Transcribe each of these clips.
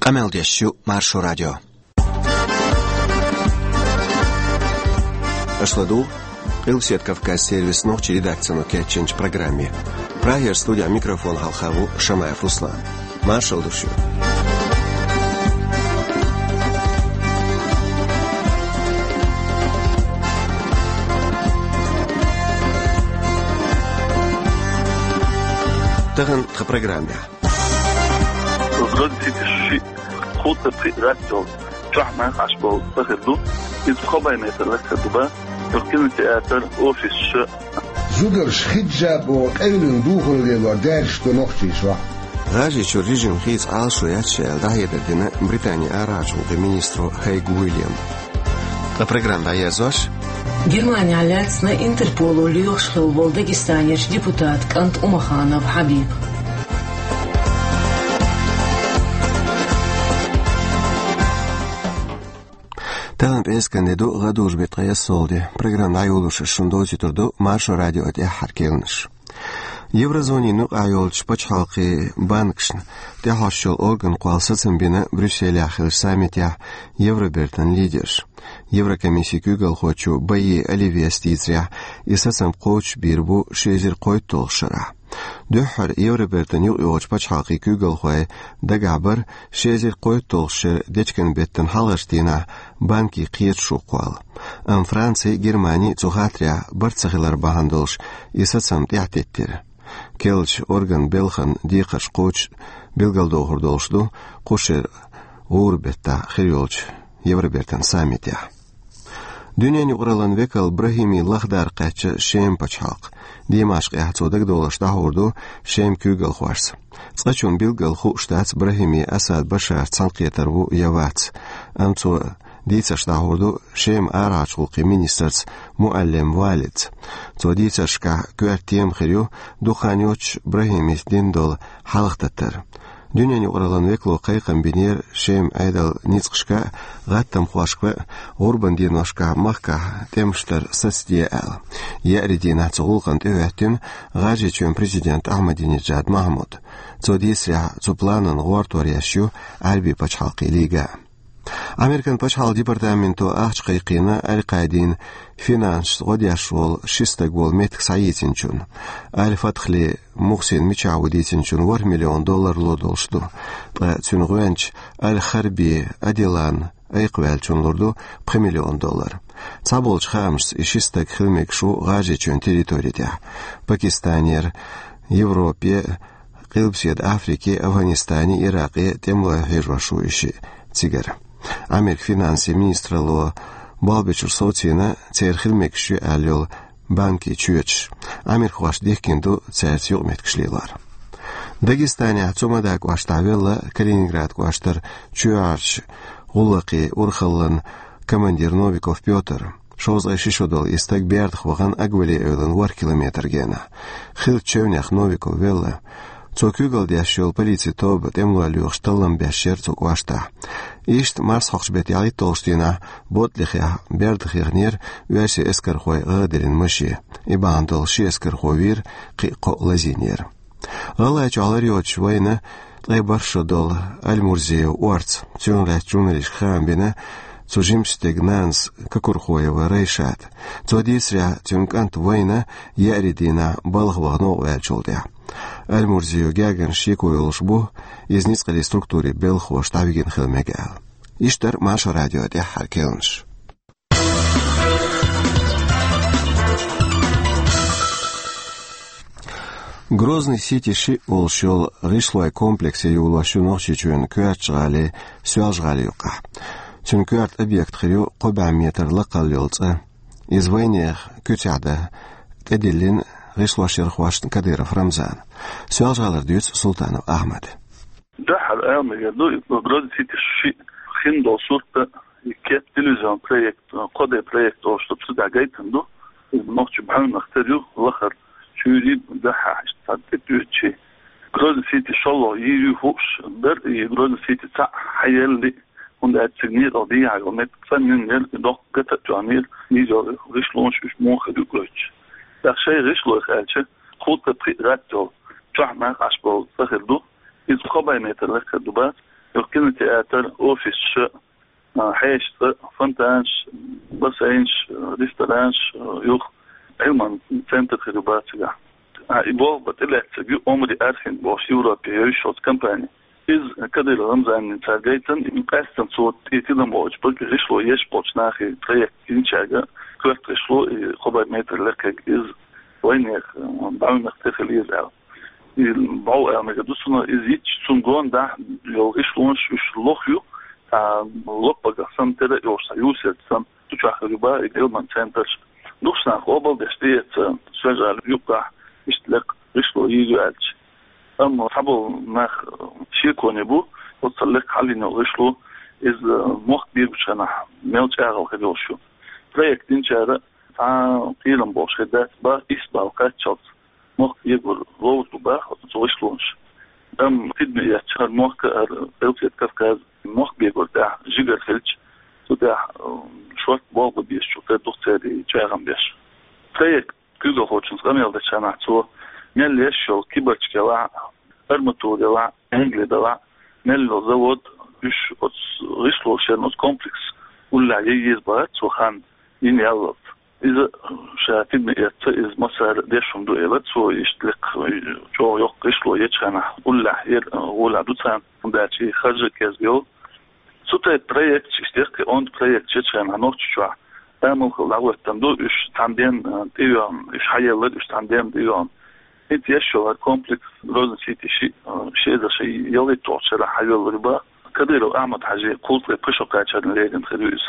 Qameldeshu Marşo Radio. Ашладу, Илсет Кавказ сервис ночи редакцию Кетченч программе. Прайер студия микрофон Халхаву Шамаев Руслан. Маршал душу. Таган к программе. خود راديو ترحمة عشبو تخدو يتخبى يتلقى دبا يمكن تأثر أوفيس زودرش خدجة وقيلن دوخل للوردارش تنوختيش وا غاجي شو ريجن خيز عالشو ياتشال داهي دردنا بريطانيا أراجو غمينيسترو هيغ ويليام البرنامج دا يزوش Германия على на Интерполу льёшхил в Дагестане депутат Кант Умаханов Хабиб. تان بإسكندو غدوش بتغير صولدي برنامج عيولوش الشندوزي تردو مارشو راديو أدي حركيلنش Еврозоне нук айолч почхалки банкшн тяхашшол орган квалсацын бина Брюссель ахилш саммитя Евробертан лидерш Еврокомиссия күгел хочу байи оливестиция и сацын коуч бирбу шезер койт толшара Дөхөр Евробертан югыч почхалки күгел хой дагабар шезер койт толшыр дечкен беттен халаштина банки киет шуқвал Франция Германия цухатря барцахилар бахандолш и сацын тяхтеттер Келч орган белхан дикаш коуч белгалдо хурдолшду кошер урбетта хириолч Евробертан саммитя Дүйнені құралан векал Брахими лахдар қачы шем пачхалк Димашқ яхцодаг долашта хурду шем күгіл хуарс Цқачун белгал ху штац Брахими Асад Башар цанқиятарву явац Амцо ديتشتا هردو شيم آراج قوقي مينيسترز معلم والد تو ديتشكا كوارتيم خيريو دوخانيوش براهيميس ديندول حلق تتر دنياني قرالان ويكلو قيقن بنير شيم ايدل نيتشكا غاتم خواشكا غربان دينوشكا مخكا تيمشتر سستيال يأري دينا تغولقان تيوهتين غاجي چون президент Ахмадинеджад Махмуд تو ديسريا تو планан غوارتورياشيو عربي بچحالقي ليغا Американ почхал департаменту ахчқайқина аль-Қайдин финанс ғодяшвол шистагвол метк саитинчун. Аль-Фатхли Мухсин Мичаудитинчун $1 миллион лодолшду. Цюнгуэнч Аль-Харби Адилан айқвэлчун лорду $1 миллион. Цаболч хамс и шистаг хилмекшу ғажичун территория. Пакистанер, Европе, Қилбсед Африке, Афганистане, Ираке, темла хижвашуиши. Цигар. Америк финансы министрло балбечур социна церхил мекши алёл банки чуч. Америк ваш дехкинду церцюк меткшлилар. Дагестане ацумадак ваштавелла Калининград ваштар чуарч гулаки урхаллан командир Новиков Пётр. Шозгай шишодол истак бердх ваган агвели ölen 1 километр гена. Хил чевнях Новиков велла Цокюгал дяшел полиции тоб темлуалюх шталлам бяшер цоквашта. Ишт марс хохшбет яли толштина ботлихя бердхирнир уяси эскархой гадерин мыши. Ибандол ши эскарховир қиқо лазинер. Галай чалариоч война лайбаршодол аль-Мурзею уарц. Тюнлять журналист хамбина Цужимстегнанс Какурхоева Рейшат. Цодисря тюнкант война яридина балгвано уячолдя. Аль-Мурзию гяган шикуйлшбу из низкой структуры белхо штавиген хилмегал. Иштар Маршо радио де харкелнш. Грозный сити ши улшил ришлой комплексе юлашу ночи чуен куачгали сюажгали юка. Чункуарт объект хрю 4 метр лакалёлца. Из войны кутяда тедилин Рислошер Хуашн Кадыров Рамзан. Сюажалар дюц Султанов Ахмад. Дахар аямы яду грозный сити ши хиндо сурта кеп телевизион проект коде проект оштоп сюда гайтанду ночи бхан нахтерю лахар чури даха штатетючи грозный сити шоло ирю хуш бер грозный сити ца хайелли und signiert auch die Jahre mit Familien doch gettet zu Amir nie so Richtlos ist morgen du Glutsch das sei Richtlos also gut der Radio Tschahmach Asbol Sahel ist vorbei mit der Lekka Dubat يمكن تياتر أوفيس حيش فانتانش بس عينش ريستورانش يوخ علما سنتر خدمات جا يبغى بتلعب تجي عمري أرخن بوش يوروبي يشوت كمباني إذ كده الرمز عن تاجيتن قاستن صوت يتيدم بوش بلك ريشلو يش بوش ناخي تريك إنشاجا كرت ريشلو خبر متر لك إذ وين يخ بعمل نختفي الإذا بعو مجدوسنا إذ يتش سنجون ده يو ريشلونش يشلوخيو لقبة قسم ترى يوصل يوسف سام تشاخ ربا يجيلمان سنترش دوشنا قبل دشتيت سجل يبقى يشتلق ريشلو يجالش أما حبل ناخ شيكون يبو وتصلق حالنا ريشلو إذ مخ بير بشنا ميلش أغل خدوشو بريك دينشارة قيلم بوش خدات با إسبا وقاتشات مخ يقول روتو با ريشلونش خدمة يتشهر مخ أرتيت كافكاز مخ بيقول ده جيجر فيلش وده شوت بوغ بيش شوت دوختاري جاغم بيش بريك كيلو خوشن غميل دشانا تو ميل يشو كيبرش كلا أرمتو دلا إنجلي دلا ميلو زود يش ريشلو شيرنوس كومبلكس ولا يجيز بات وخان يني الله إذا شاتين إذا مسار ديشهم دو إلت سو يشتلق جو يق ريشلو يتشانا ولا دوتان داتشي خرج كازبيو سوتا بريكت يشتلق أون بريكت يتشانا نوتشوا أمل خلاوة تندو إش تندين تيوم إش حيالد إش تندين تيوم إنت يشوا كومبلكس روزن سيتي شيء إذا شيء يلي توصل حيال ربا كديرو أحمد حاجة قلت لي بشو كاتشان ليجن خدويس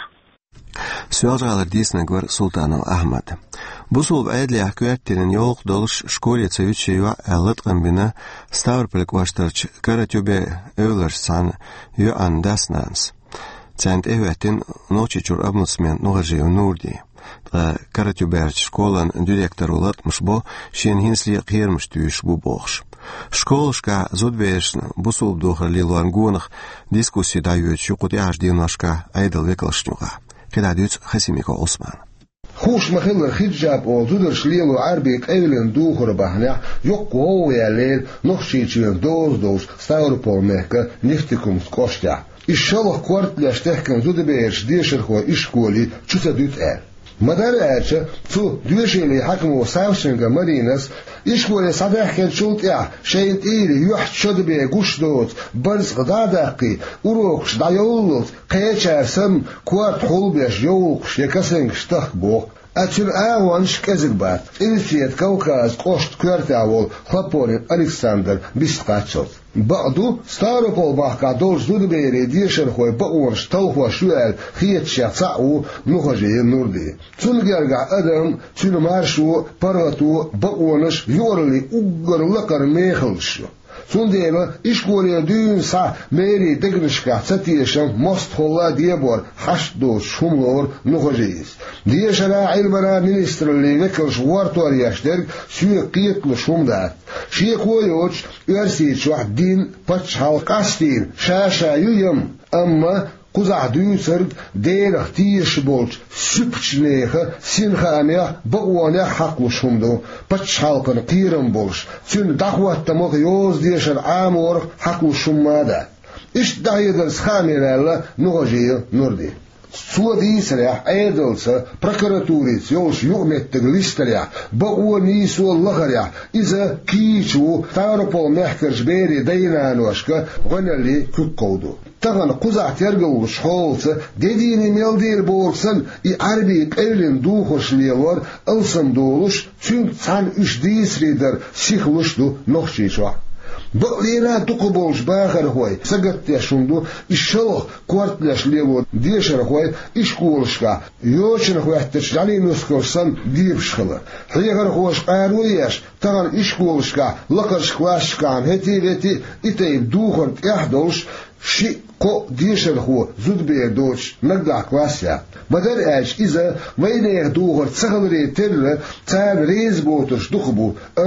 Sualjalar Disnegor Sultano Ahmad. Busul b'aydli ahkuyattirin yoğuk doluş şkolye tsayuçewa elletqan bina Stavropolk vaştarç karatyobe evlersan yu andasnans. Цент эвэтин ночичур обнусмен нугажею нурди. Каратюберч школан директор улатмыш бо шен хинсли қиермыш түйіш бу боғш. Школышка зудбешн бусул духар лилуангунах дискуссии дают шукут яждинашка айдал векалшнюга. Кедадюц Хасимико Осман. خوش مخلر خجاب او دودرش ليلو عربيك ايلن دوخر بحنا يقو يا ليل نخشيتشين دوز ستاوربول مهكا نفتكم سكوشتع إشالله كوارت لاشتحكم دودبيرش ديشر خو إشكولي چوتا دوت مدار أرچه تو دوشيلي حكمو ساوشنگا مرينس إشكولي صداح كان شولت شاين إيري يحت شد بيه قوش دوت برز غداداقي وروكش دايولت قيتشار سم كوارت حول بيش يولقش يكسنگش تخبوخ أتشر آوانش كزربات إلسيت كوكاز قشت كوارتاول خلبورين ألكسندر بيستقاتشوت بعدو ستاروبول باحكا دولش دودبيري ديشر خوي بقورش توخوا شوال خيتشا تعو نخجي النوردي تنجرقع أدم تنمارشو برغتو بقونش يورلي أقر لقر ميخلشو سنديما إشكولي دون سا ميري دقنشكا تتيشم مستخلا ديبور حشدو شملور نخجيز ديشرا علمنا منستر اللي وكلش وارتور يشترك سوى قيتل شمدات شيكويوش يرسيتش واحد دين باتش حالقاستين شاشا يويم أما قزع دوسرد دير اختيش بولش سبچنيخه سينخانيا بقوانيا حقو شمدو باتش حالقن قيرن بولش سين دعوة تموخ يوز ديشر عامور حقو شمادا إش دعيدر سخاميرالا نغجي نوردي سودي سريح ايدلسا بروكراتوريس يوش يؤمت ليستريح بقواني سو لغريح إذا كيشو ستاروبول محكرش بيري دينانوشكا غنالي كوكودو تغن قزع ترقل شحولسا ديديني ميلدير بورسن عربي قيلن دوخش ليلور ألسن دولش تنك تان اش ديس ريدر سيخلشدو نخشيشوا بقلينا تقبلش باخر هوي سقط يشندو الشلخ كوارتلاش ليلو ديشر هوي إشكولشكا يوشن هوي احتش علي نسكرسن ديبشخلا حيغر هوش قارويش تغن إشكولشكا لقرش كواشكان هتي إتايب دوخن يحدوش شي قو ديشر هو زود بيردوش نقدع كواسيا بدر اش إذا وينير دوغر تسغلري تر تان ريز بوتش دخبو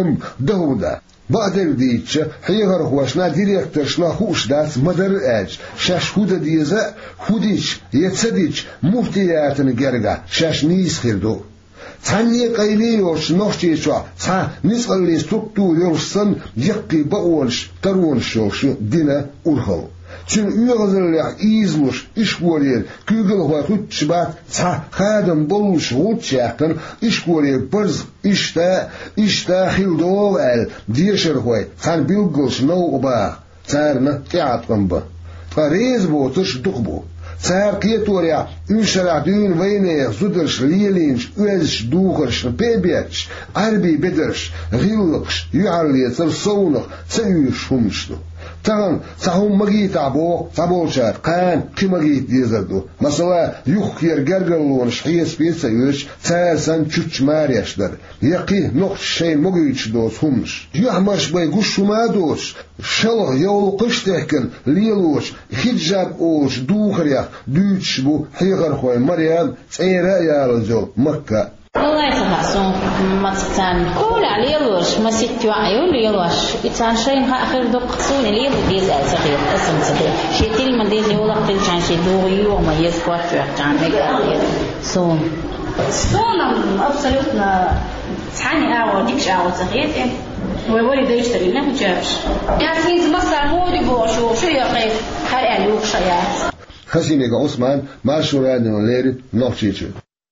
دهودا بعدر ديتش حيغر هوشنا ديريكترشنا خوش دات مدر اج شاش هودا ديزا هوديش يتسديش مفتياتن جرگا شاش نيس خيردو Tani qayliyosh nochchechwa ta nisqalli strukturyorsan yakki baolsh tarwonshosh dina urhal. Çün üyazırlıq izluş işgoriyer kügül va hutçbat ta xadam boluş hutçaqtan işgoriyer birz işta xildov el diyşer hoy xan bilgulş nouba tarna tiatqamba fariz botuş duqbu Sarkietoria üşeradün veyne zudırş liyelinç özş duğırş pebetş arbi bedırş gillıqş yualliyatır soğunıq sayış humştu. Tamam, sahum magit abo, sabolçar, kan, ki magit diyezerdu. Mesela yuhkir gergerluğun şhiyes piyasayış, sayarsan çüç maryaşlar. Yaqi noq şey mogiç dos humş. Yuhmaş bay guşuma dos. Şalıh yolu qıştehkin, liyeluş, hijab oş, duğırya, düç bu, higar xoy, Maryam, sayra yarızol, Makka. والله يتبعسون ماتسان كل عليه لوش ما ستوا عيون ليلوش إنسان شيء آخر دق قصون ليه بديز صغير اسم صغير شيء تيل من ديز يولا قتل كان شيء دوغي وما يسقط في كان مقال صون أبسلوتنا ثاني أول ديكش أول صغير ويوري ده يشتري لنا جابش يعني تيز مصر مودي بوش وشو يقيم هل ألوك شيات خشينك عثمان ما شو رادنا ليري نوشيتشو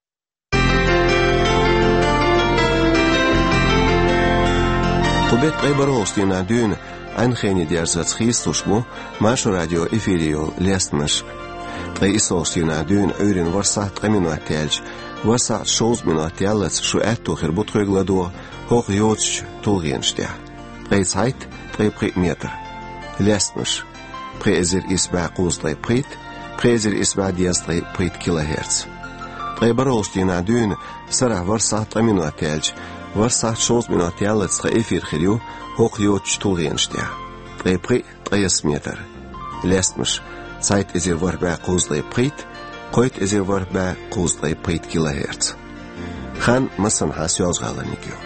Qubet qaybaroğustuna dün anxeni dersat xistuşmu Maşo radio efiriyo lestmiş. Qayisostuna dün öğren varsat qaminat telj. Varsat 6 minut yalats şu etto xirbut qoygladu hoq yoç tolgenşte. Qaysayt qaypri metr. Lestmiş. Prezir isba quzlay prit, prezir isba diaslay prit kilohertz. Qaybaroğustuna dün sara varsat qaminat telj. Varsat 6 minut yalats efir xiriyo hoq yoç tolgenşte. Qaypri 3 metr. Lestmiş. Sayt ezir var ba quzlay prit. Qoyt ezir var ba quzlay prit kilohertz. Xan masan has yozg'alanikyo.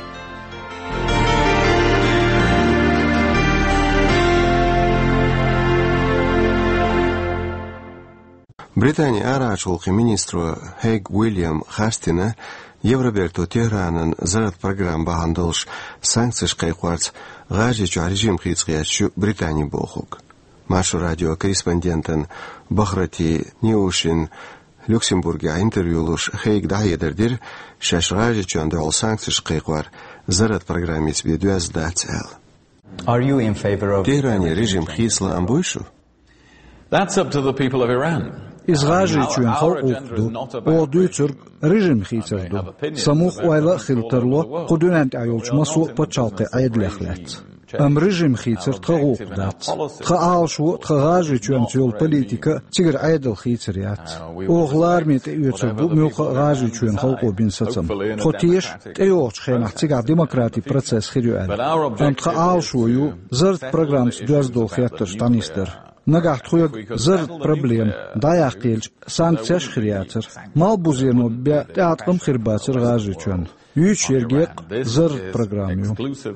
Britaniya araçolqi ministru Haig William Hastina Евроберту Tehran'ın zarat program bahandılış sanksiya qayqarts g'ajichu rejim xitsqiyachu Britaniya boxuk. Maşo radio korrespondentin Bahrati Neushin Luxemburg'a intervyuluş Haig dayedirdir şaşg'ajichu andol sanksiya qayqar zarat programis bedüazdatsel. Are you in favor of Tehran rejim xitsla amboyshu? That's up to the people of Iran. İzgâjîçûn xalqdu, o düçür rejim xîçirdu. Samuq oyla xilterlo, qudunant ayolçmasu paçalqı aydlexlet. Am rejim xîçir tğuqdat. Tğaalşu tğâjîçûn yol politika tigir aydl xîçiriyat. Oğlar met üyçirdu, muq gâjîçûn xalqu bin satsam. Xotiş teyoç xenax tigar demokrati proces xiriyor. Am tğaalşu yu zırt programs düzdol xiyatır tanistir. Nagah txuyag zırt problem dayaqilç sanksiya xiriyatır. Mal buzerno be teatqım xirbatır gâjîçûn. Üç yergeq zırt programı.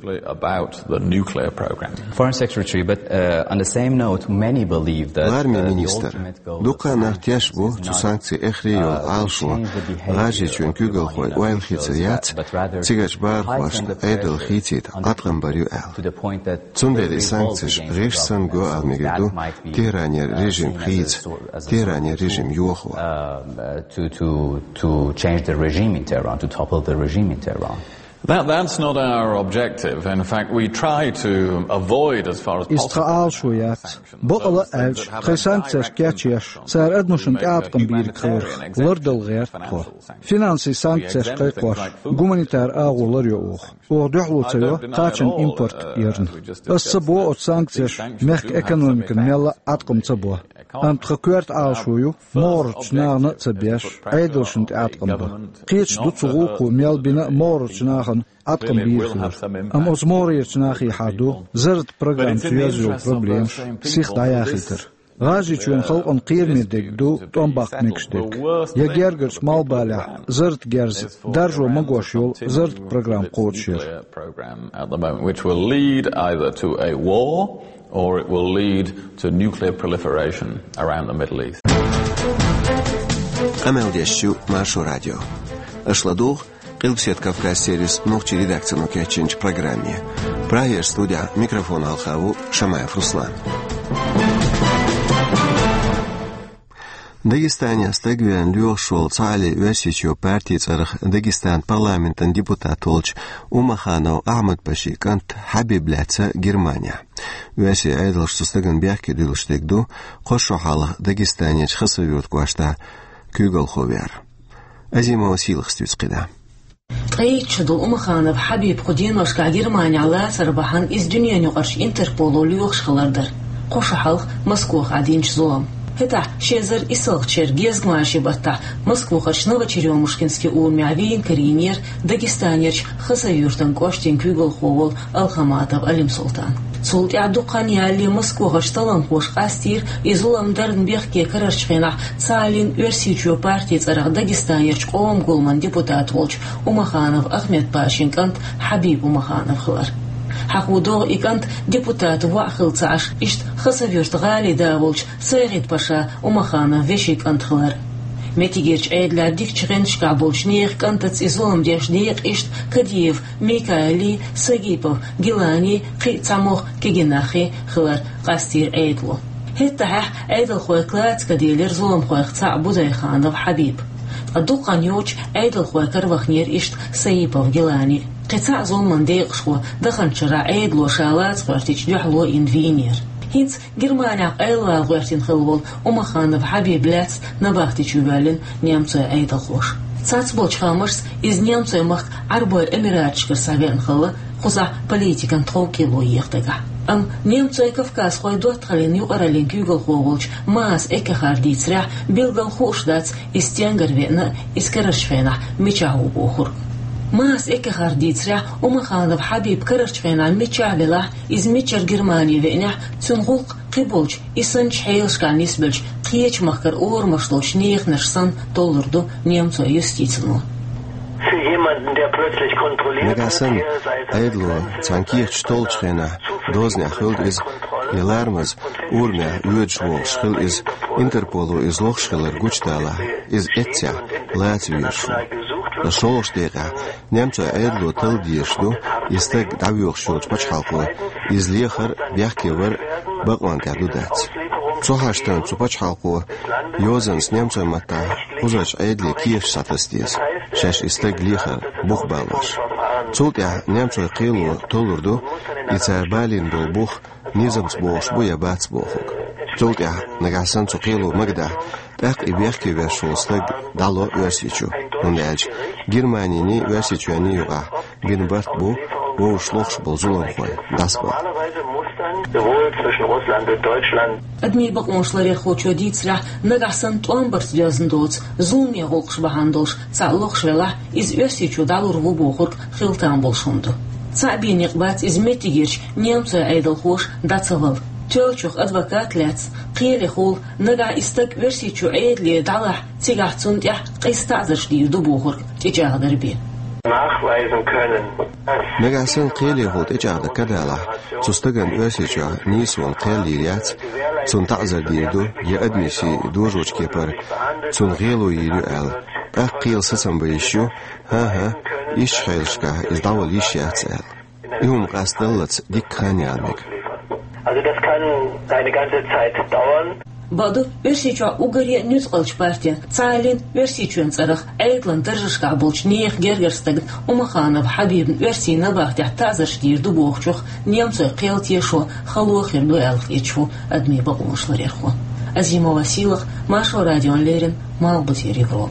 Foreign Secretary, but on the same note, many believe that Armiya minister duqa nahtiyash bu tu sanksiya exriyo alshu gâjîçûn kügel xoy oyl xitsiyat tigach bar xoş aydl xitsit atqambariu al. Tsundeli sanksiya rejsan go almigidu Tehranyer rejim xits Tehranyer rejim yoxu. To change the regime in Tehran, to topple the regime in Tehran. That's not our objective. In fact, we try to avoid as far as possible. İstihal şuyat. Boqala elç, xesantsiyaş keçiyaş, sar adnuşun teatqın bir xeyr, vardal gayr xo. Finansi sanksiyaş qayqoş, gumanitar ağular yox. O duhlutsayo, qaçın import yern. Assa bu ot sanksiyaş, mehk ekonomikin mella atqımsa bu. Am txakurt alşuyu, morç nağını tsabiyaş, aydılşın teatqın bu. Qiç dutsuğu mel bina morç nağın atqın bir xeyr. Am os morç nağı hadu, zırt program tüyazıyor problem, six dayaxitir. Gâjîçûn xalqın qîrmedek du tombaq mekşdek. Ya gergers malbala zırt gerz darjo magoş yol zırt program qoçşir. Which will lead either to a war or it will lead to nuclear proliferation around the Middle East. Ameldeşçu Maşo Radio. Aşladuq Qilbset Kafkas series noqchi redaksiyaning 2-programmi. Prayer studiya mikrofon alxavu Shamayev Ruslan. Дагестане стегвен Лёшул Цали Весичу партии царх Дагестан парламентен депутат Олч Умаханов Ахмад Паши кант Хабиб Ляца Германия. Веси айдалш сустаган бяхки дилштегду Қошохалық Дагестанеч хасавют квашта Кюгал Ховер. Азима Василых стюцкида. قيتشدو أمخانف حبيب قدينوش كعجرماني على سربحان إز دنيا نقرش إنتربولو ليوخش خلردر قوشحالخ مسكوخ عدينش زوام هتا شيزر إساق چرگيز گماشي بطا مسكوخش نوغ چريومشكنسكي أورمعوين كرينير داگستانيرش خسا يورتن قوشتين كوغل خوول الخماتب أليم سلطان سلطي عدوقان يالي مسكوخش طلم خوش قاستير إزولام درن بيخكي كررش فينح سالين ورسيچو بارتي царах داگستانيرش قوم قولمن ديبوتات ولش أمخانف أحمد باشين كانت حبيب أمخانف خلر حقودو إكانت ديبوتات واخل تعش إشت خسافيرت غالي داولش سيغيت باشا أمخانف ويشي كانت خلر متيجيرش عيدلا ديك چغنش كابولش نيخ كانت إزولم ديش ديق إشت كديف ميكايلي ساقيبوف جيلاني قي تاموخ كيجناخي خلر قاستير عيدلو هتاح عيدل خوي كلات كديلر زولم خوي خطاع بوزاي خانف حبيب الدوقان يوش عيدل خوي كروخنير إشت ساقيبوف جيلاني قطع زولمن ديق شخو دخن شرع عيدلو شالات خورتيش جحلو إنفينير هينز جرمانيا أيلا غيرتين خلول أمخانف حبيب لاتس نباختي شوالين نيامتوي عيدل خوش تسات بولش خامرس إز نيامتوي مخت عربوير أميراتشكر ساقين خلا خزع بوليتيكان تخوكي لو يختقع نيامتوي كفكاس خوي دوت خلين يقرالين كيوغل خوغولش ماس إكا خاردي تسرح بيلغل خوش داتس إستيانجر فينا إسكرش فينا ميشاهو بوخور ماس إكا خاردي تسرح أمخانف حبيب كررش فينا ميشاهلله إز ميشار جرماني فينح تنغلق قبولش إسانش حيلش كان نسبلش قيش مخكر أور مشلوش نيخ نشسان دولردو نيامتوي يستيتنو Negasan Eidlo Zankir Stolchena Doznia Huld is Jelarmas Urmia Uedschwo Schil is Interpolo is Lochschiller Guchdala is Etja Latviushu. La Scholstega Nemca Eidlo Tildieschdu is Teg Daviochschoch Pachhalko is Liecher Bjachkever Bakwanka Dudats. Zohashtan zu Pachhalko Josens Nemca Mata Uzach Eidli Kiev Satastis. Шеш истег лихар бух балаш. Цултя немцой қилу толурду и царбалин был бух низамс бош буя бац бохук. Цултя нагасан цукилу магда так и бехки вершул стег дало версичу. Ундельч Германии версичу они юга бин барт бу шлохш был зулам хой дасбал. أدمي بقون شلري خوشو ديتسرح نغحسن توانبرس جازن دوتس زومي غوقش بحاندوش تعلق شلح إز يرسيشو دالور وبوخورك خلطان بولشوندو تعبين يقبات إز ميتيجيرش نيامتو عيدل خوش داتسغل تيوشوخ أدوكات لاتس قيلي خول نغا إستك ورسيشو عيد لي دالح تيغح تسنديح قيستعزش دير دو بوخورك تيجاغ دربين nachweisen können. Negasan qili hot ijada kadala sustagan ösicha niswan qalilat sun ta'zar dirdu ya admisi dojochke par sun ghelo yiru al aqil sasam bayishu ha ish khayrshka izdawal yishatsal ihum qastallat dikkhanyalmik. Also das kann eine ganze Zeit dauern. Баду версича угаре нюцqalch партия цалин версичун царах айтлан держишка болч нех гергерстаг Умаханов Хабиб версина бахти тазаш дирду бохчух немцой qeltешо халохер дуэлх ечу адми багушларерхо Азима Василых Маша радио Лерин Малбути Европ.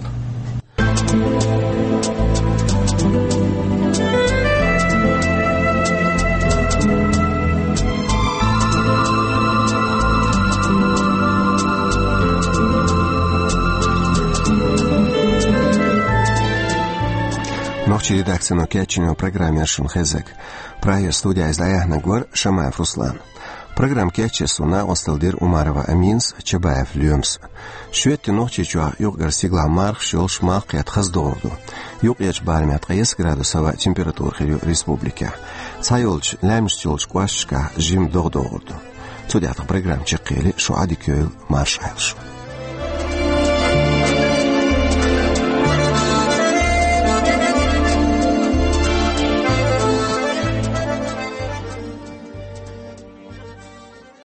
Noqchi redaksiyaning kechini programma Shunxezek. Prayer studiya izdaya Nagor Shamayev Ruslan. Program kechi suna Osteldir Umarova Amins Чебаев Lyums. Шветти noqchi чуа югар сигла марх шол шмақ ят хаздорду. Юг яч бармят 30 градусова температура хилю республика. Сайолч лаймштолч квашка жим дордорду. Судят программ чекели шо адикёл маршайлш.